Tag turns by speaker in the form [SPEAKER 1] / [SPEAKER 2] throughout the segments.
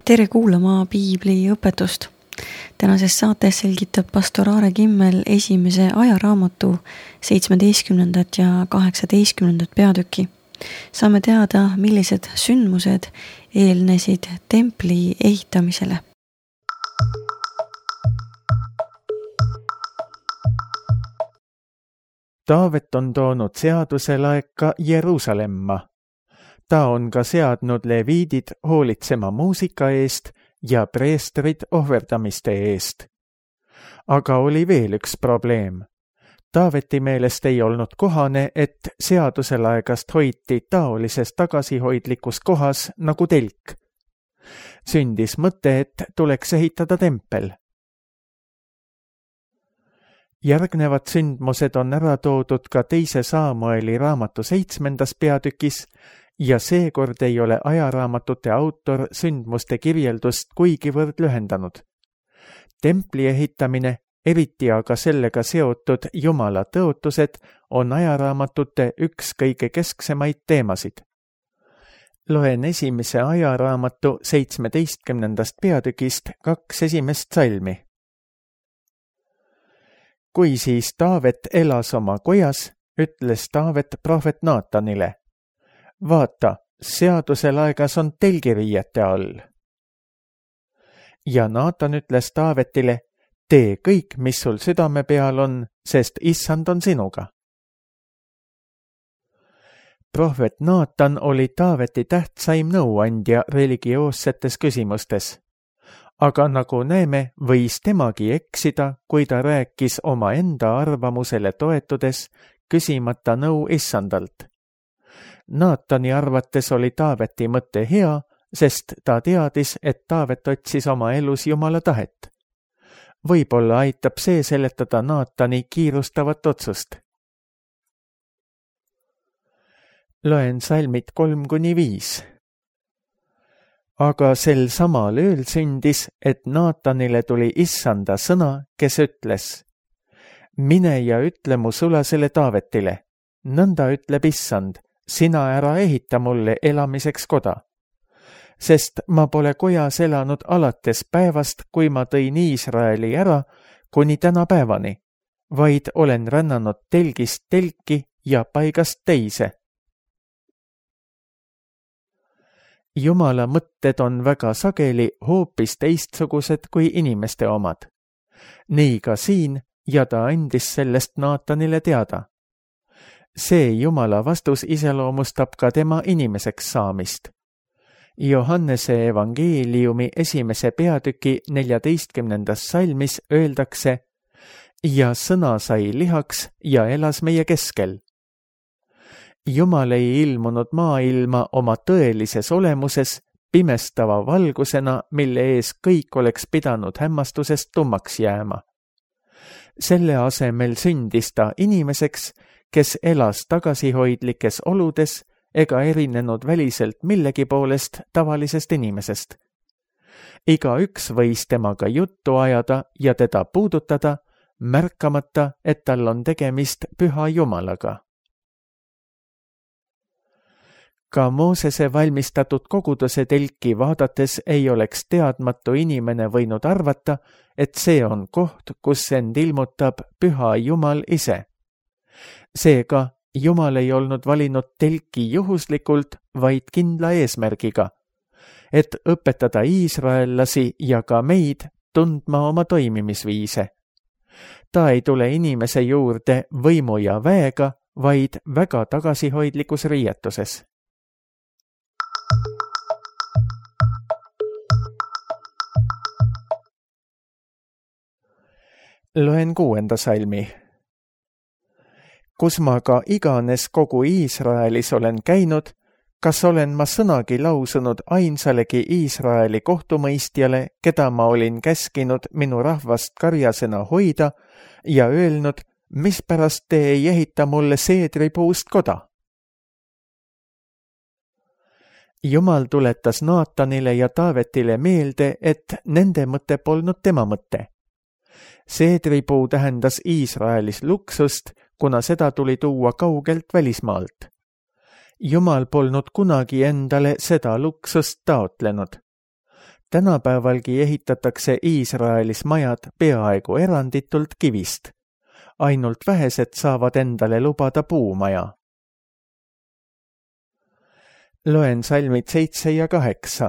[SPEAKER 1] Tere kuulama piibli õpetust. Tänases saates selgitab pastor Aare Kimmel esimese ajaraamatu 17. ja 18. peatüki. Saame teada, millised sündmused eelnesid templi ehitamisele.
[SPEAKER 2] Taavet on toonud seaduse laeka Jeruusalemma. Ta on ka seadnud leviidid hoolitsema muusika eest ja preestrid ohverdamiste eest. Aga oli veel üks probleem. Taaveti meelest ei olnud kohane, et seaduselaegast hoiti taolises tagasihoidlikus kohas nagu telk. Sündis mõte, et tuleks ehitada tempel. Järgnevad sündmused on ära toodud ka 2. Saamueli raamatu 7. peatükis ja seekord ei ole ajaraamatute autor sündmuste kirjeldust kuigivõrd lühendanud. Templi ehitamine, eriti aga sellega seotud Jumala tõotused, on ajaraamatute üks kõige kesksemaid teemasid. Loen esimese ajaraamatu 17. peatükist 2 esimest salmi. Kui siis Taavet elas oma kojas, ütles Taavet prohvet Naatanile: vaata, seaduselaegas on telgiriiete all. Ja Naatan ütles Taavetile: tee kõik, mis sul südame peal on, sest Issand on sinuga. Prohvet Naatan oli Taaveti tähtsaim nõuandja religioossetes küsimustes. Aga nagu näeme, võis temagi eksida, kui ta rääkis oma enda arvamusele toetudes, küsimata nõu Issandalt. Naatani arvates oli Taaveti mõte hea, sest ta teadis, et Taavet otsis oma elus Jumala tahet. Võib-olla aitab see seletada Naatani kiirustavat otsust. Loen salmid 3-5. Aga sel samal ööl sündis, et Naatanile tuli Issanda sõna, kes ütles: mine ja ütle mu sulasele Taavetile, nõnda ütleb Issand, sina ära ehita mulle elamiseks koda. Sest ma pole kojas elanud alates päevast, kui ma tõin Iisraeli ära, kuni tänapäevani, vaid olen rännanud telgist telki ja paigast teise. Jumala mõtted on väga sageli hoopis teistsugused kui inimeste omad. Nii ka siin, ja ta andis sellest Naatanile teada. See Jumala vastus iseloomustab ka tema inimeseks saamist. Johannese evangeeliumi 1. peatüki 14. salmis öeldakse: ja sõna sai lihaks ja elas meie keskel. Jumal ei ilmunud maailma oma tõelises olemuses pimestava valgusena, mille ees kõik oleks pidanud hämmastusest tummaks jääma. Selle asemel sündis ta inimeseks, kes elas tagasihoidlikes oludes ega erinenud väliselt millegi poolest tavalisest inimesest. Igaüks võis temaga juttu ajada ja teda puudutada, märkamata, et tal on tegemist püha Jumalaga. Ka Moosese valmistatud koguduse telki vaadates ei oleks teadmatu inimene võinud arvata, et see on koht, kus end ilmutab püha Jumal ise. Seega, Jumal ei olnud valinud telki juhuslikult, vaid kindla eesmärgiga, et õpetada iisraellasi ja ka meid tundma oma toimimisviise. Ta ei tule inimese juurde võimu ja väega, vaid väga tagasihoidlikus riietuses. Loen 6. salmi. Kus ma ka iganes kogu Iisraelis olen käinud, kas olen ma sõnagi lausunud ainsalegi Iisraeli kohtumõistjale, keda ma olin käskinud minu rahvast karjasena hoida ja öelnud, mispärast te ei ehita mulle seedripuust koda? Jumal tuletas Naatanile ja Taavetile meelde, et nende mõte polnud tema mõte. Seedripuu tähendas Iisraelis luksust, kuna seda tuli tuua kaugelt välismaalt. Jumal polnud kunagi endale seda luksust taotlenud. tänapäevalgi ehitatakse Iisraelis majad peaaegu eranditult kivist. Ainult vähesed saavad endale lubada puumaja. Loen salmid 7 ja 8.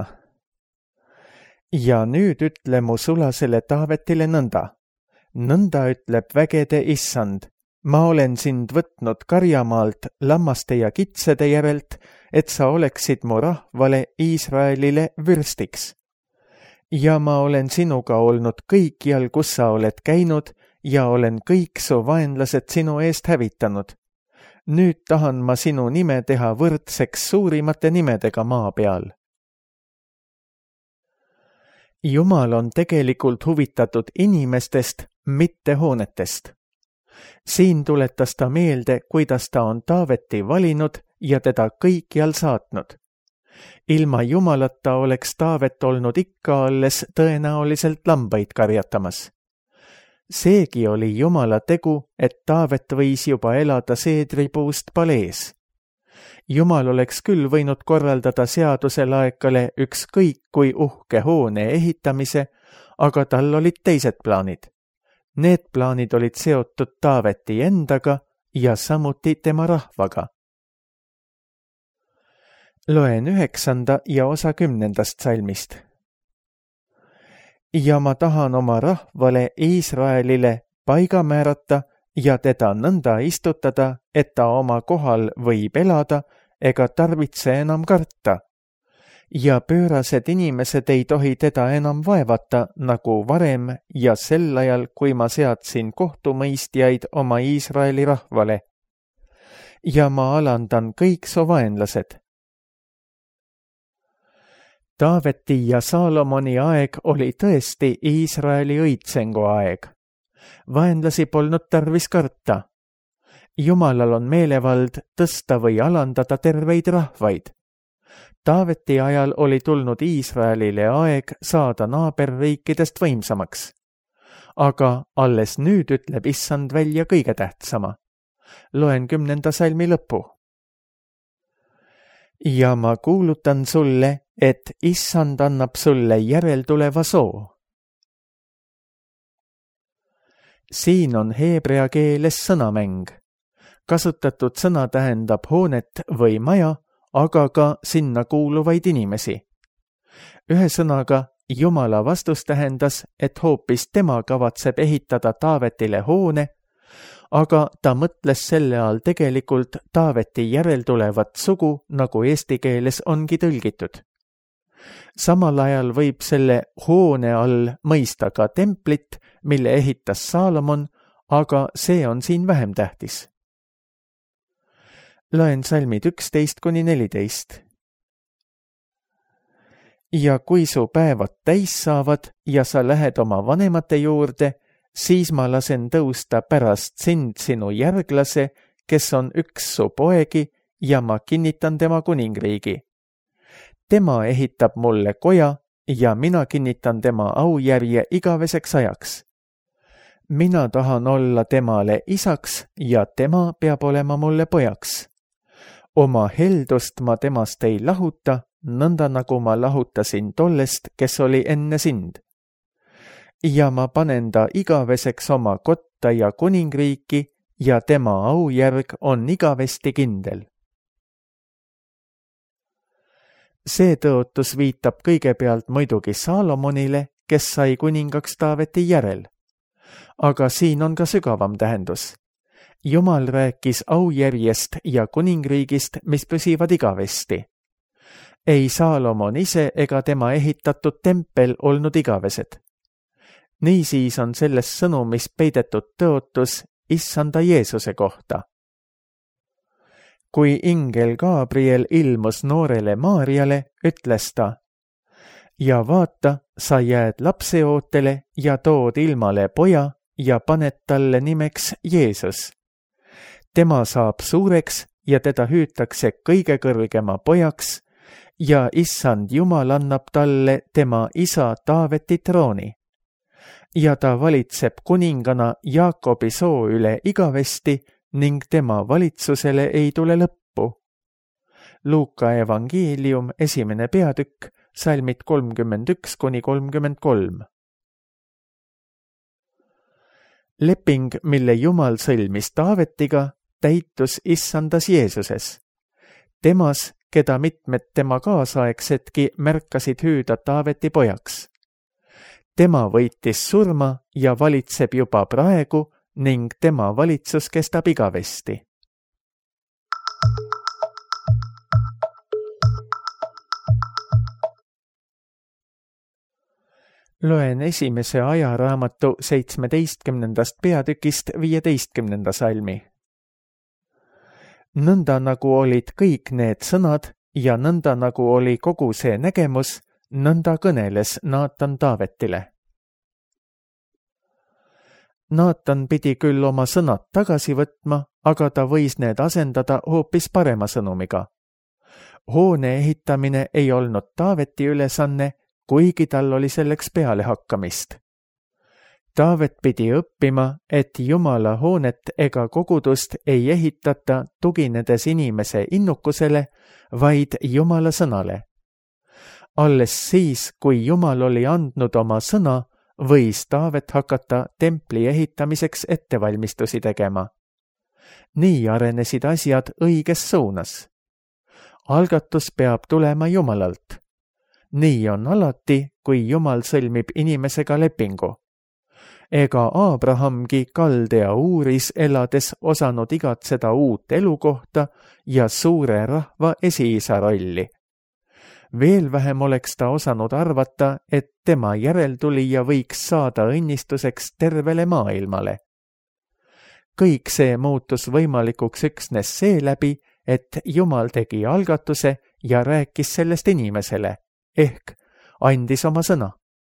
[SPEAKER 2] Ja nüüd ütle mu sulasele Taavetile nõnda. Nõnda ütleb vägede issand. Ma olen sind võtnud karjamaalt, lammaste ja kitsede järelt, et sa oleksid mu rahvale Iisraelile vürstiks. Ja ma olen sinuga olnud kõikjal, kus sa oled käinud, ja olen kõik su vaenlased sinu eest hävitanud. Nüüd tahan ma sinu nime teha võrdseks suurimate nimedega maa peal. Jumal on tegelikult huvitatud inimestest, mitte hoonetest. Siin tuletas ta meelde, kuidas ta on Taaveti valinud ja teda kõikjal saatnud. Ilma Jumalata oleks Taavet olnud ikka alles tõenäoliselt lambaid karjatamas. Seegi oli Jumala tegu, et Taavet võis juba elada seedripuust palees. Jumal oleks küll võinud korraldada seaduselaekale ükskõik kui uhke hoone ehitamise, aga tal olid teised plaanid. Need plaanid olid seotud Taaveti endaga ja samuti tema rahvaga. Loen 9. ja osa 10. salmist. Ja ma tahan oma rahvale Iisraelile paiga määrata ja teda nõnda istutada, et ta oma kohal võib elada ega tarvitse enam karta. Ja pöörased inimesed ei tohi teda enam vaevata nagu varem ja sel ajal, kui ma seadsin kohtumõistjaid oma Iisraeli rahvale. Ja ma alandan kõik su vaenlased. Taaveti ja Saalomoni aeg oli tõesti Iisraeli õitsengu aeg. Vaenlasi polnud tarvis karta. Jumalal on meelevald tõsta või alandada terveid rahvaid. Taaveti ajal oli tulnud Iisraelile aeg saada naaberriikidest võimsamaks. Aga alles nüüd ütleb issand välja kõige tähtsama. Loen 10. salmi lõppu. Ja ma kuulutan sulle, et issand annab sulle järeltuleva soo. Siin on heebrea keeles sõnamäng. Kasutatud sõna tähendab hoonet või maja, aga ka sinna kuuluvaid inimesi. Ühesõnaga, Jumala vastus tähendas, et hoopis tema kavatseb ehitada Taavetile hoone, aga ta mõtles selle all tegelikult Taaveti järeltulevat sugu, nagu eesti keeles ongi tõlgitud. Samal ajal võib selle hoone all mõista ka templit, mille ehitas Saalomon, aga see on siin vähem tähtis. Loen salmid 11-14. Ja kui su päevad täis saavad ja sa lähed oma vanemate juurde, siis ma lasen tõusta pärast sind sinu järglase, kes on üks su poegi, ja ma kinnitan tema kuningriigi. Tema ehitab mulle koja ja mina kinnitan tema aujärje igaveseks ajaks. Mina tahan olla temale isaks ja tema peab olema mulle pojaks. Oma heldust ma temast ei lahuta, nõnda nagu ma lahutasin tollest, kes oli enne sind. Ja ma panen ta igaveseks oma kotta ja kuningriiki ja tema aujärg on igavesti kindel. See tõotus viitab kõigepealt muidugi Saalomonile, kes sai kuningaks Taaveti järel. Aga siin on ka sügavam tähendus. Jumal rääkis aujärjest ja kuningriigist, mis püsivad igavesti. Ei Saalomon ise ega tema ehitatud tempel olnud igavesed. Niisiis on selles sõnumis peidetud tõotus issanda Jeesuse kohta. Kui ingel Gabriel ilmus noorele Maarjale, ütles ta: ja vaata, sa jääd lapseootele ja tood ilmale poja ja paned talle nimeks Jeesus. Tema saab suureks ja teda hüütakse kõige kõrgema pojaks ja issand Jumal annab talle tema isa Taaveti trooni. Ja ta valitseb kuningana Jaakobi soo üle igavesti ning tema valitsusele ei tule lõppu. Luuka evangeelium 1. peatükk, salmid 31–33. Leping, mille Jumal sõlmis Taavetiga, täitus issandas Jeesuses. Temas, keda mitmed tema kaasaegsedki märkasid hüüda Taaveti pojaks. Tema võitis surma ja valitseb juba praegu ning tema valitsus kestab igavesti. Loen esimese ajaraamatu 17. peatükist 15. salmi. Nõnda nagu olid kõik need sõnad ja nõnda nagu oli kogu see nägemus, nõnda kõneles Naatan Taavetile. Naatan pidi küll oma sõnad tagasi võtma, aga ta võis need asendada hoopis parema sõnumiga. Hoone ehitamine ei olnud Taaveti ülesanne, kuigi tal oli selleks peale hakkamist. Taavet pidi õppima, et Jumala hoonet ega kogudust ei ehitata tuginedes inimese innukusele, vaid Jumala sõnale. Alles siis, kui Jumal oli andnud oma sõna, võis Taavet hakata templi ehitamiseks ettevalmistusi tegema. Nii arenesid asjad õiges suunas. Algatus peab tulema Jumalalt. Nii on alati, kui Jumal sõlmib inimesega lepingu. Ega Abrahamgi Kaldea Uuris elades osanud igatseda uut elukohta ja suure rahva esiisa rolli. Veel vähem oleks ta osanud arvata, et tema järeltulija võiks saada õnnistuseks tervele maailmale. Kõik see muutus võimalikuks üksnes seeläbi, et Jumal tegi algatuse ja rääkis sellest inimesele, ehk andis oma sõna.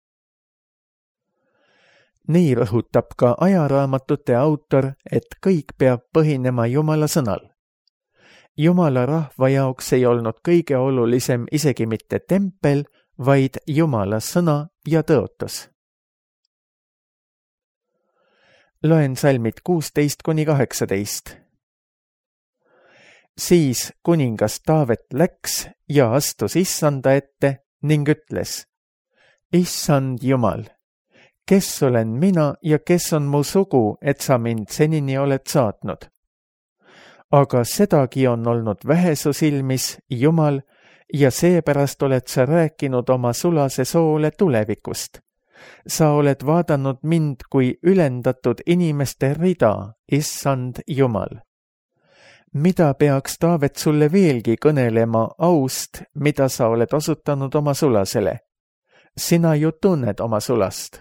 [SPEAKER 2] Nii rõhutab ka ajaraamatute autor, et kõik peab põhinema Jumala sõnal. Jumala rahva jaoks ei olnud kõige olulisem isegi mitte tempel, vaid Jumala sõna ja tõotus. Loen salmid 16–18. Siis kuningas Taavet läks ja astus issanda ette ning ütles: Issand Jumal, kes olen mina ja kes on mu sugu, et sa mind senini oled saatnud? Aga sedagi on olnud vähesu silmis, Jumal, ja seepärast oled sa rääkinud oma sulase soole tulevikust. Sa oled vaadanud mind kui ülendatud inimeste rida, issand Jumal. Mida peaks Taavet sulle veelgi kõnelema aust, mida sa oled osutanud oma sulasele? Sina ju tunned oma sulast.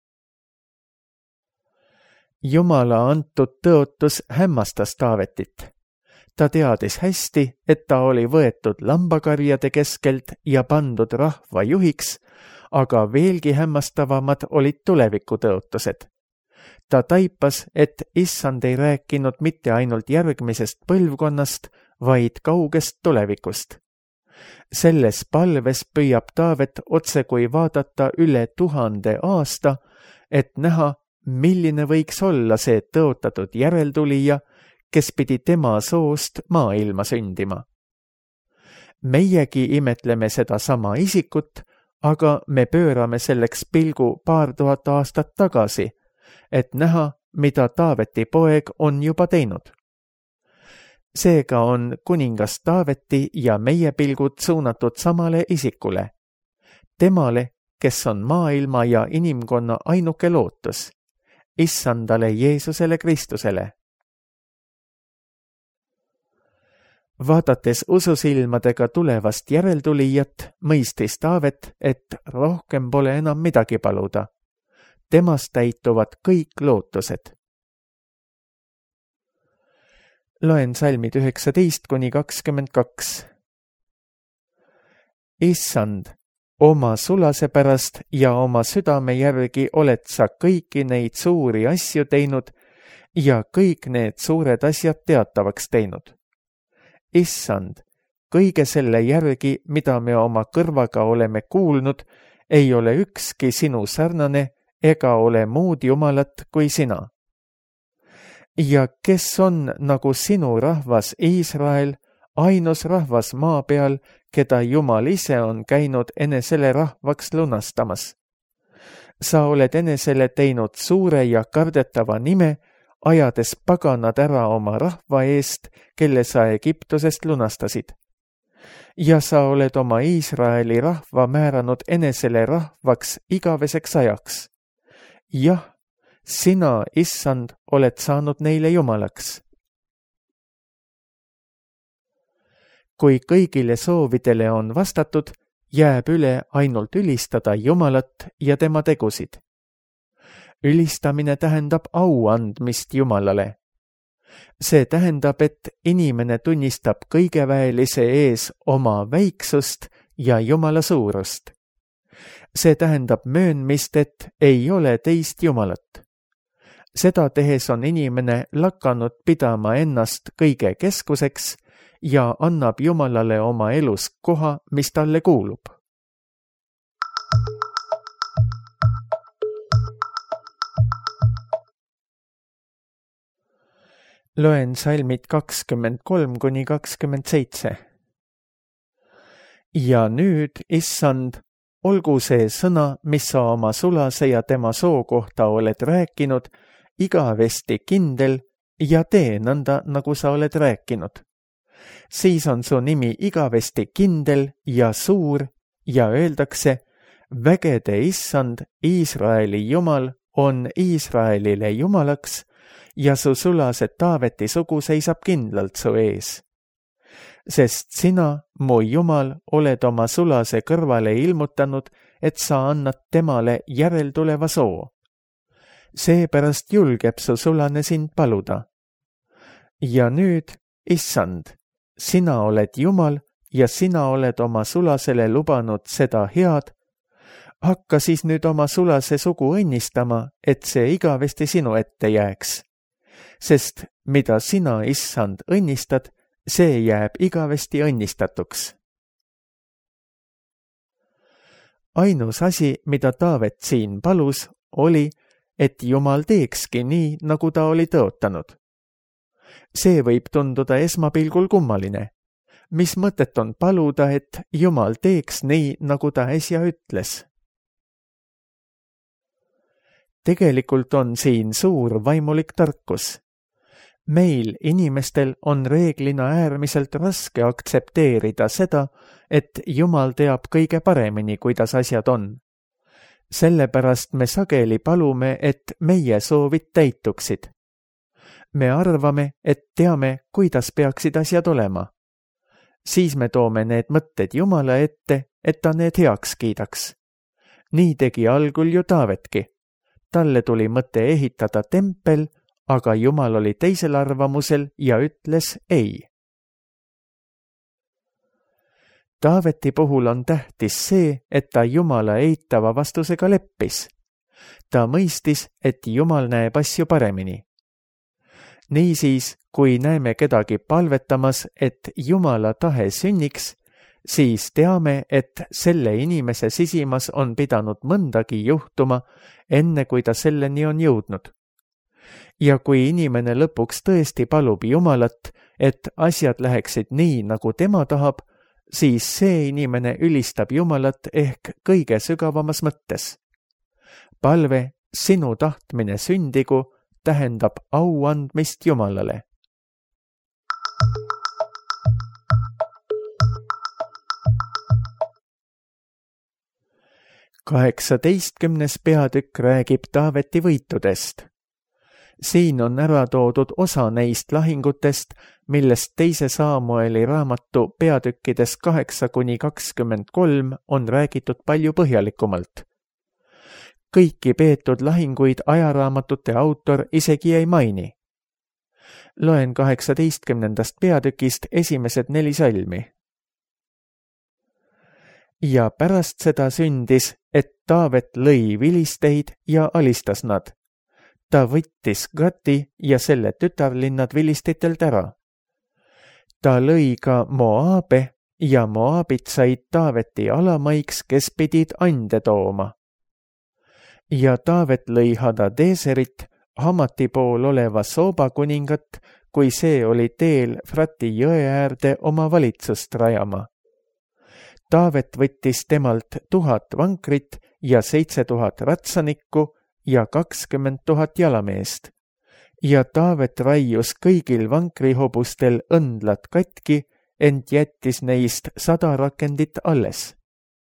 [SPEAKER 2] Jumala antud tõotus hämmastas Taavetit. Ta teadis hästi, et ta oli võetud lambakarjade keskelt ja pandud rahva juhiks, aga veelgi hämmastavamad olid tulevikutõotused. Ta taipas, et issand ei rääkinud mitte ainult järgmisest põlvkonnast, vaid kaugest tulevikust. Selles palves püüab Taavet otsekui vaadata üle 1000 aasta, et näha, milline võiks olla see tõotatud järeltulija, kes pidi tema soost maailma sündima. Meiegi imetleme seda sama isikut, aga me pöörame selleks pilgu 2000 aastat tagasi, et näha, mida Taaveti poeg on juba teinud. Seega on kuningas Taaveti ja meie pilgud suunatud samale isikule, temale, kes on maailma ja inimkonna ainuke lootus, issandale Jeesusele Kristusele. Vaadates ususilmadega tulevast järeltulijat, mõistis Taavet, et rohkem pole enam midagi paluda. Temast täituvad kõik lootused. Loen salmid 19–22. Issand, oma sulase pärast ja oma südame järgi oled sa kõiki neid suuri asju teinud ja kõik need suured asjad teatavaks teinud. Issand, kõige selle järgi, mida me oma kõrvaga oleme kuulnud, ei ole ükski sinu sarnane ega ole muud Jumalat kui sina. Ja kes on nagu sinu rahvas Iisrael, ainus rahvas maa peal, keda Jumal ise on käinud enesele rahvaks lunastamas. Sa oled enesele teinud suure ja kardetava nime, ajades paganad ära oma rahva eest, kelle sa Egiptusest lunastasid. Ja sa oled oma Iisraeli rahva määranud enesele rahvaks igaveseks ajaks. Jah, sina, Issand, oled saanud neile jumalaks. Kui kõigile soovidele on vastatud, jääb üle ainult ülistada Jumalat ja tema tegusid. Ülistamine tähendab au andmist Jumalale. See tähendab, et inimene tunnistab kõigeväelise ees oma väiksust ja Jumala suurust. See tähendab möönmist, et ei ole teist Jumalat. Seda tehes on inimene lakanud pidama ennast kõige keskuseks ja annab Jumalale oma elus koha, mis talle kuulub. Loen salmid 23–27. Ja nüüd, Issand, olgu see sõna, mis sa oma sulase ja tema soo kohta oled rääkinud, igavesti kindel ja tee nõnda, nagu sa oled rääkinud. Siis on su nimi igavesti kindel ja suur ja öeldakse, vägede Issand, Iisraeli Jumal, on Iisraelile Jumalaks ja su sulase Taaveti sugu seisab kindlalt su ees. Sest sina, mu Jumal, oled oma sulase kõrvale ilmutanud, et sa annad temale järeltuleva soo. Seepärast julgeb su sulane sind paluda. Ja nüüd, Issand, sina oled Jumal ja sina oled oma sulasele lubanud seda head. Hakka siis nüüd oma sulase sugu õnnistama, et see igavesti sinu ette jääks. Sest mida sina, Issand, õnnistad, see jääb igavesti õnnistatuks. Ainus asi, mida Taavet siin palus, oli, et Jumal teekski nii, nagu ta oli tõotanud. See võib tunduda esmapilgul kummaline. Mis mõtet on paluda, et Jumal teeks nii, nagu ta äsja ütles? Tegelikult on siin suur vaimulik tarkus. Meil, inimestel, on reeglina äärmiselt raske aktsepteerida seda, et Jumal teab kõige paremini, kuidas asjad on. Sellepärast me sageli palume, et meie soovid täituksid. Me arvame, et teame, kuidas peaksid asjad olema. Siis me toome need mõtted Jumala ette, et ta need heaks kiidaks. Nii tegi algul ju Taavetki. Talle tuli mõte ehitada tempel, aga Jumal oli teisel arvamusel ja ütles ei. Taaveti puhul on tähtis see, et ta Jumala eitava vastusega leppis. Ta mõistis, et Jumal näeb asju paremini. Niisiis, kui näeme kedagi palvetamas, et Jumala tahe sünniks, siis teame, et selle inimese sisimas on pidanud mõndagi juhtuma, enne kui ta selleni on jõudnud. Ja kui inimene lõpuks tõesti palub Jumalat, et asjad läheksid nii, nagu tema tahab, siis see inimene ülistab Jumalat ehk kõige sügavamas mõttes. Palve, sinu tahtmine sündigu, tähendab au andmist Jumalale. Kaheksateistkümnes peatükk räägib Taaveti võitudest. Siin on ära toodud osa neist lahingutest, millest teise Saamueli raamatu peatükkides 8–23 on räägitud palju põhjalikumalt. Kõiki peetud lahinguid ajaraamatute autor isegi ei maini. Loen 18. peatükist esimesed 4 salmi. Ja pärast seda sündis, et Taavet lõi vilisteid ja alistas nad. Ta võttis Gati ja selle tütarlinnad vilistitelt ära. Ta lõi ka Moabe ja Moabid said Taaveti alamaiks, kes pidid ande tooma. Ja Taavet lõi Hadadeserit, Hamati pool oleva Sooba kuningat, kui see oli teel Frati jõe äärde oma valitsust rajama. Taavet võttis temalt 1000 vankrit ja 7000 ratsanikku ja 20 000 jalameest. Ja Taavet raius kõigil vankrihobustel õndlad katki, ent jättis neist 100 rakendit alles.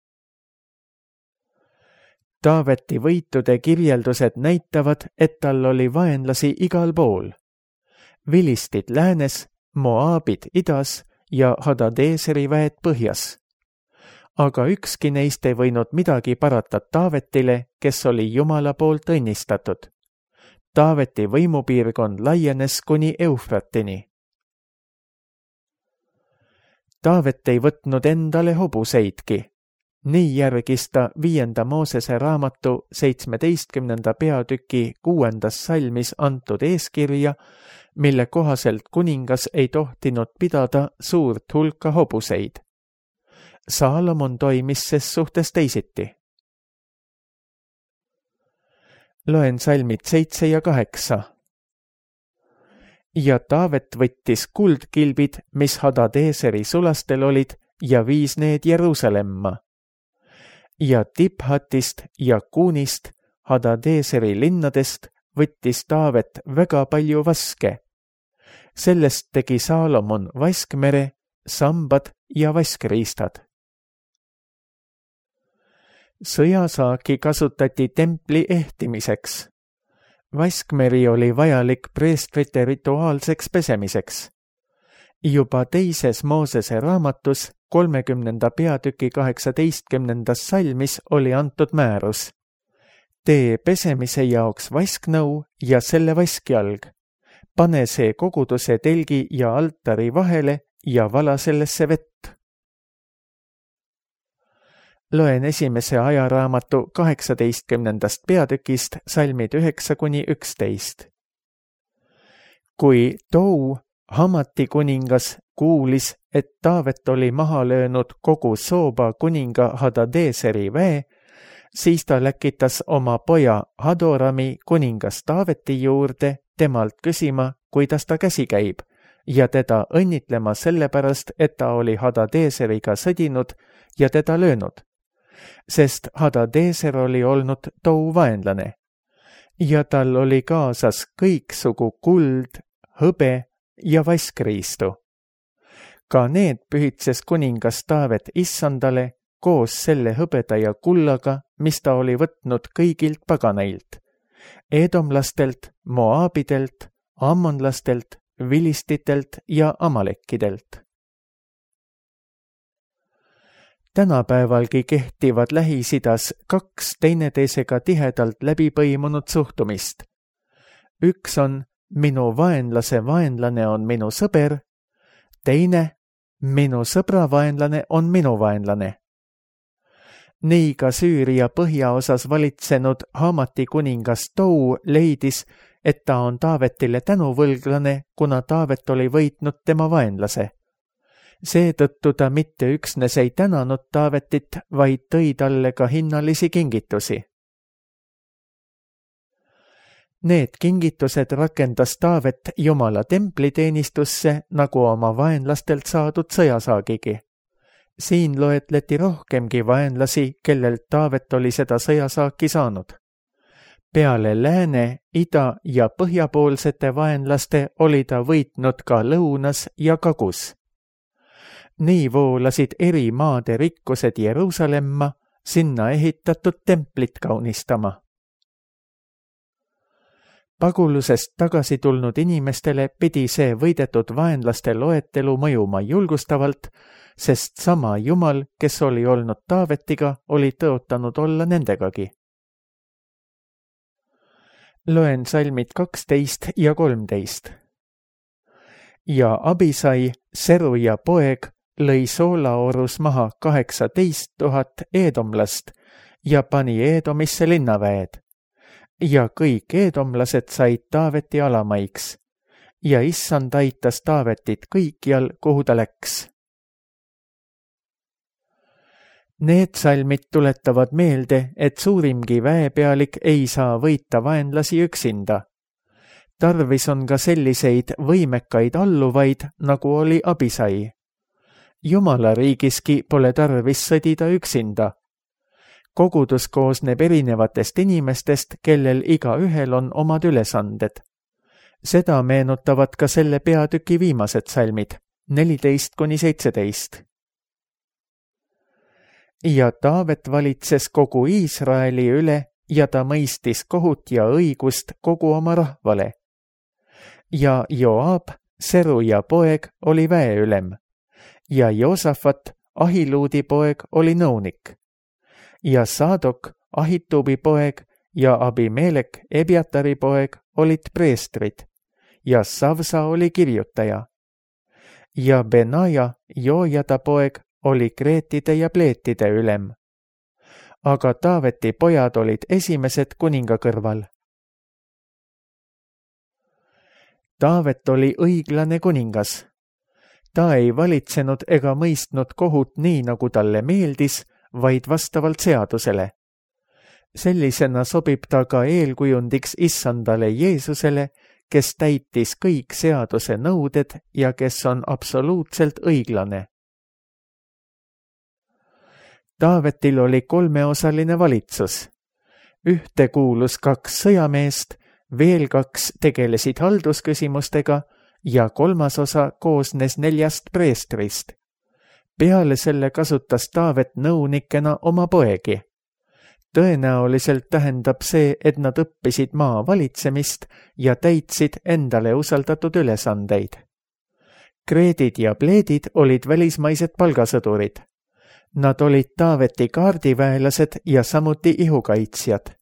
[SPEAKER 2] Taaveti võitude kirjeldused näitavad, et tal oli vaenlasi igal pool. Vilistid läänes, Moaabid idas ja Hadadeeseri väed põhjas. Aga ükski neist ei võinud midagi parata Taavetile, kes oli Jumala poolt õnnistatud. Taaveti võimupiirkond laienes kuni Eufratini. Taavet ei võtnud endale hobuseidki. Nii järgis ta 5. Moosese raamatu 17. peatüki 6. salmis antud eeskirja, mille kohaselt kuningas ei tohtinud pidada suurt hulka hobuseid. Saalomon toimis ses suhtes teisiti. Loen salmid 7 ja 8. Ja Taavet võttis kuldkilbid, mis Hadadeeseri sulastel olid, ja viis need Jeruusalemma. Ja Tiphatist ja Kuunist, Hadadeeseri linnadest, võttis Taavet väga palju vaske. Sellest tegi Saalomon vaskmere, sambad ja vaskriistad. Sõjasaaki kasutati templi ehtimiseks. Vaskmeri oli vajalik preestrite rituaalseks pesemiseks. Juba 2. Moosese raamatus 30. peatüki 18. salmis oli antud määrus. Tee pesemise jaoks vasknõu ja selle vaskjalg. Pane see koguduse telgi ja altari vahele ja vala sellesse vett. Loen 1. ajaraamatu 18. peatükist salmid 9-11. Kui Tou, Hamati kuningas, kuulis, et Taavet oli maha löönud kogu Sooba kuninga Hadadeeseri väe, siis ta läkitas oma poja Hadorami kuningas Taaveti juurde temalt küsima, kuidas ta käsi käib, ja teda õnnitlema sellepärast, et ta oli Hadadeeseriga sõdinud ja teda löönud. Sest Hadadeeser oli olnud Tou vaenlane. Ja tal oli kaasas kõiksugu kuld, hõbe ja vaskriistu. Ka need pühitses kuningas Taavet issandale koos selle hõbeda ja kullaga, mis ta oli võtnud kõigilt paganailt, edomlastelt, moaabidelt, ammonlastelt, vilistitelt ja amalekkidelt. Tänapäevalgi kehtivad Lähis-Idas 2 teineteisega tihedalt läbi põimunud suhtumist. Üks on, minu vaenlase vaenlane on minu sõber, teine, minu sõbra vaenlane on minu vaenlane. Nii ka Süüria põhjaosas valitsenud Hamati kuningas Tou leidis, et ta on Taavetile tänuvõlglane, kuna Taavet oli võitnud tema vaenlase. Seetõttu ta mitte üksnes ei tänanud Taavetit, vaid tõi talle ka hinnalisi kingitusi. Need kingitused rakendas Taavet Jumala templiteenistusse nagu oma vaenlastelt saadud sõjasaagigi. Siin loetleti rohkemgi vaenlasi, kellelt Taavet oli seda sõjasaaki saanud. Peale lääne, ida ja põhjapoolsete vaenlaste oli ta võitnud ka lõunas ja kagus. Nii voolasid eri maade rikkused Jeruusalemma, sinna ehitatud templit kaunistama. Pagulusest tagasi tulnud inimestele pidi see võidetud vaenlaste loetelu mõjuma julgustavalt, sest sama Jumal, kes oli olnud Taavetiga, oli tõotanud olla nendegagi. Loen salmid 12 ja 13. Ja Abisai, Seruja poeg, lõi Soolaorus maha 18 000 eedomlast ja pani Eedomisse linnaväed. Ja kõik eedomlased said Taaveti alamaiks ja issand aitas Taavetit kõikjal, kuhu ta läks. Need salmid tuletavad meelde, et suurimgi väepealik ei saa võita vaenlasi üksinda. tarvis on ka selliseid võimekaid alluvaid, nagu oli Abisai. Jumala riigiski pole tarvis sõdida üksinda. Kogudus koosneb erinevatest inimestest, kellel igaühel on omad ülesanded. Seda meenutavad ka selle peatüki viimased salmid, 14-17. Ja Taavet valitses kogu Iisraeli üle ja ta mõistis kohut ja õigust kogu oma rahvale. Ja Joab, Seruja poeg, oli väeülem ja Joosafat, Ahiluudi poeg, oli nõunik ja Saadok, Ahitubi poeg ja Abimelek, Ebiatari poeg, olid preestrid ja Savsa oli kirjutaja ja Benaja, Joojada poeg, oli kreetide ja pleetide ülem. Aga Taaveti pojad olid esimesed kuninga kõrval. Taavet oli õiglane kuningas. Ta ei valitsenud ega mõistnud kohut nii, nagu talle meeldis, vaid vastavalt seadusele. Sellisena sobib ta ka eelkujundiks issandale Jeesusele, kes täitis kõik seaduse nõuded ja kes on absoluutselt õiglane. Taavetil oli 3-osaline valitsus. Ühte kuulus 2 sõjameest, veel 2 tegelesid haldusküsimustega ja 3. osa koosnes 4 preestrist. Peale selle kasutas Taavet nõunikena oma poegi. Tõenäoliselt tähendab see, et nad õppisid maa valitsemist ja täitsid endale usaldatud ülesandeid. Kreedid ja pleedid olid välismaised palgasõdurid. Nad olid Taaveti kaardiväelased ja samuti ihukaitsjad.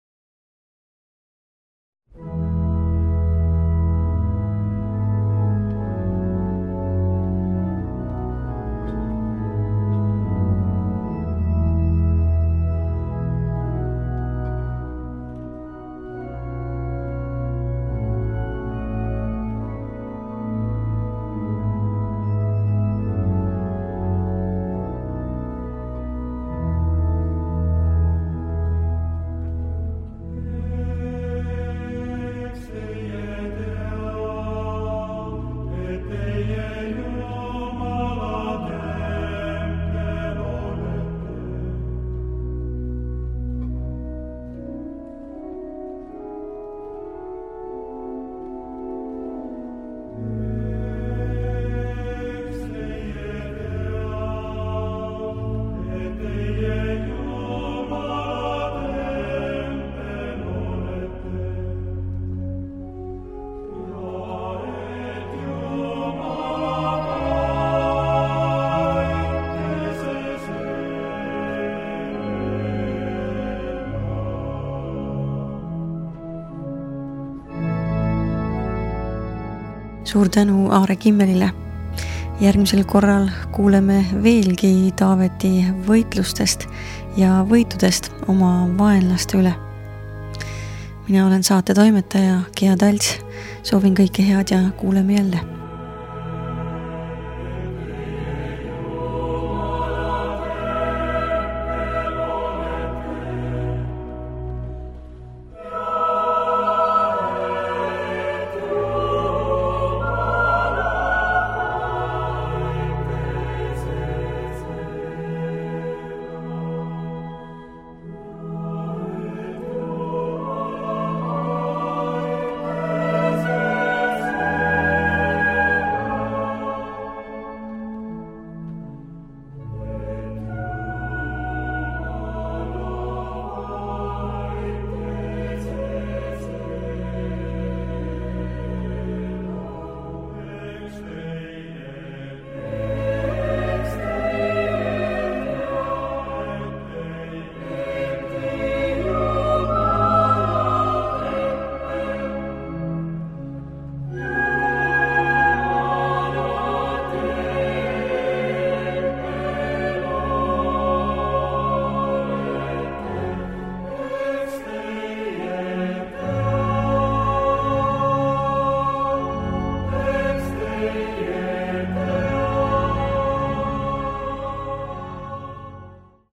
[SPEAKER 1] Suur tänu Aare Kimmelile. Järgmisel korral kuuleme veelgi Taaveti võitlustest ja võitudest oma vaenlaste üle. Mina olen saate toimetaja Gea Talts. Soovin kõike head ja kuuleme jälle.